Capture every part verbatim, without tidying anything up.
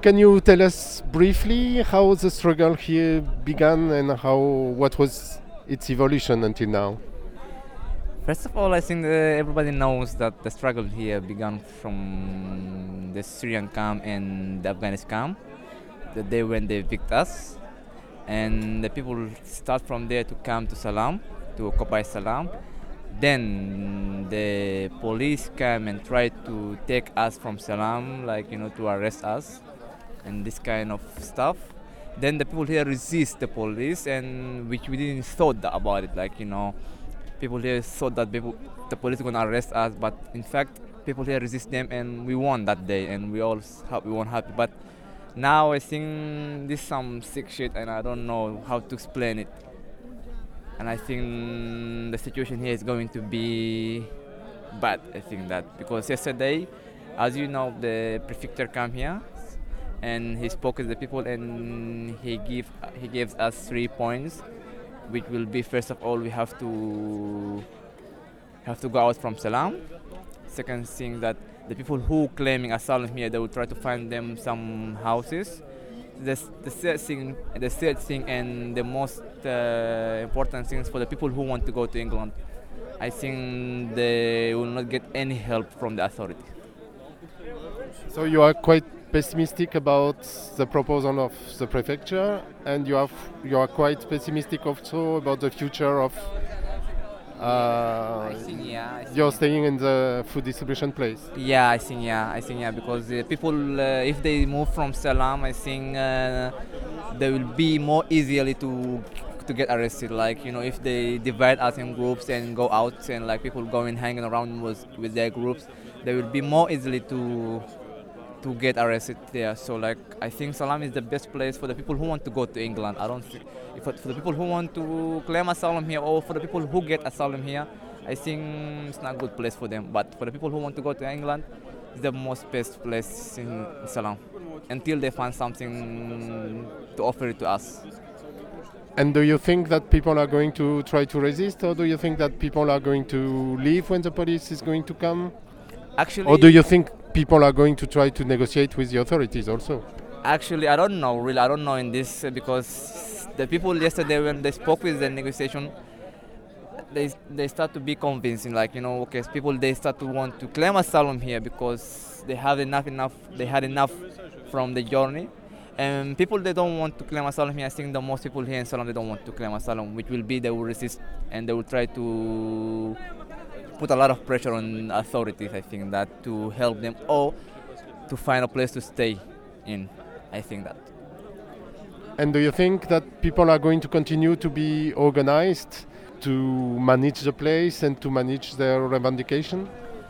can you tell us briefly how the struggle here began and how what was its evolution until now? First of all, I think uh, everybody knows that the struggle here began from the Syrian camp and the Afghanistan camp, the day when they evicted us. And the people start from there to come to Salam, to occupy Salam. Then the police came and tried to take us from Salam, like, you know, to arrest us and this kind of stuff. Then the people here resist the police, and which we didn't thought that about it, like, you know, people here thought that people, the police were gonna arrest us, but in fact, people here resist them, and we won that day, and we all we won happy. But now I think this is some sick shit, and I don't know how to explain it. And I think the situation here is going to be bad. I think that because yesterday, as you know, the prefecture came here, and he spoke with the people, and he give he gives us three points, which will be, first of all, we have to have to go out from Salam. Second thing, that the people who claiming asylum here, they will try to find them some houses. The, the third thing, the third thing, and the most uh, important thing is for the people who want to go to England. I think they will not get any help from the authority. So you are quite pessimistic about the proposal of the prefecture, and you have you are quite pessimistic also about the future of uh, I think, yeah, I think, you're staying in the food distribution place. Yeah, I think yeah, I think yeah, because uh, people, uh, if they move from Salam, I think uh, they will be more easily to to get arrested. Like, you know, if they divide us in groups and go out, and like people going hanging around with with their groups, they will be more easily to to get arrested there. So like, I think Salam is the best place for the people who want to go to England. I don't think for, for the people who want to claim asylum here, or for the people who get asylum here, I think it's not a good place for them. But for the people who want to go to England, it's the most best place in Salam until they find something to offer it to us. And do you think that people are going to try to resist, or do you think that people are going to leave when the police is going to come? Actually, or do you think people are going to try to negotiate with the authorities also? Actually, I don't know. Really, I don't know in this uh, because the people yesterday, when they spoke with the negotiation, they they start to be convincing. Like, you know, okay, people, they start to want to claim asylum here because they have enough enough. They had enough from the journey. And people, they don't want to claim asylum here. I think the most people here in Salam, they don't want to claim asylum, which will be they will resist, and they will try to put a lot of pressure on authorities, I think, that to help them or to find a place to stay in. I think that. And do you think that people are going to continue to be organized to manage the place and to manage their revendication?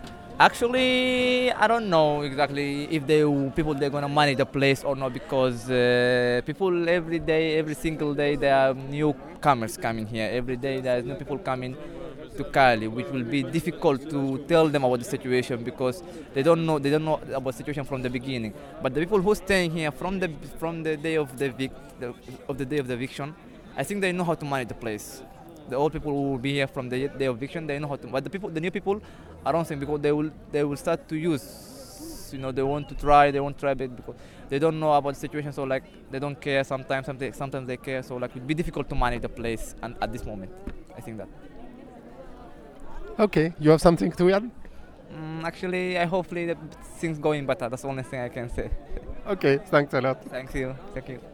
Actually, I don't know exactly if they people they're gonna manage the place or not, because uh, people every day, every single day, there are newcomers coming here. Every day there are new people coming to Cali, which will be difficult to tell them about the situation because they don't know they don't know about the situation from the beginning. But the people who staying here from the from the day of the, evic, the of the day of the eviction, I think they know how to manage the place. The old people who will be here from the day of eviction, they know how to. But the people, the new people, I don't think, because they will they will start to use. You know, they want to try, they won't try it because they don't know about the situation. So like, they don't care. Sometimes, sometimes, sometimes they care. So like, it will be difficult to manage the place and at this moment. I think that. Okay, you have something to add? Mm, actually, I hopefully the things going better. That's the only thing I can say. Okay, thanks a lot. Thank you. Thank you.